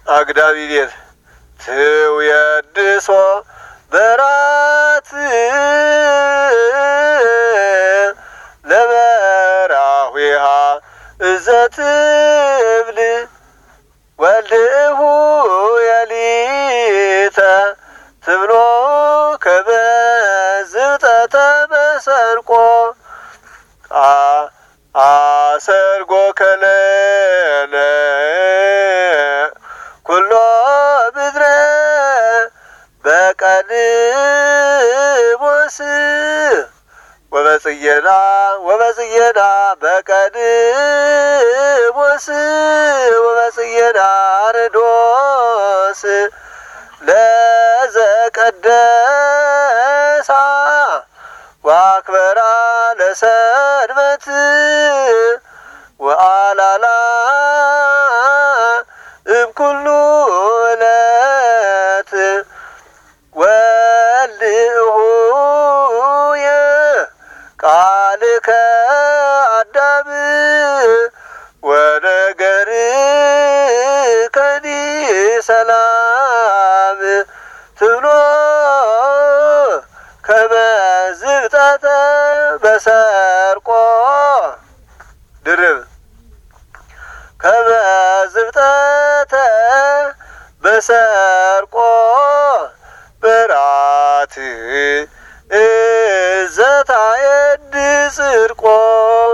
አግዳቢ ቤት ትውየድሶ በራት ለበራዊሃ እዘትብል ወልድሁ የሊተ ትብሎ ከበዝብጠተ በሰርቆ አሰርጎ ከለለ ኩሎ ብድረ በቀድሞስ ወበጽየና በቀድሞስ ወበጽየና ርዶስ ለዘቀደሳ ዋክበራ ለሰንበት ወአላላ እምኩሉ ዕለት ወልሁየ ቃልከ አዳም ወነገርከኒ ሰላም ትብሎ ከመዝብጠተ በሰርቆ ድርብ ከመዝብጠተ በሰርቆ በራት እዘታየድ ጽድቆ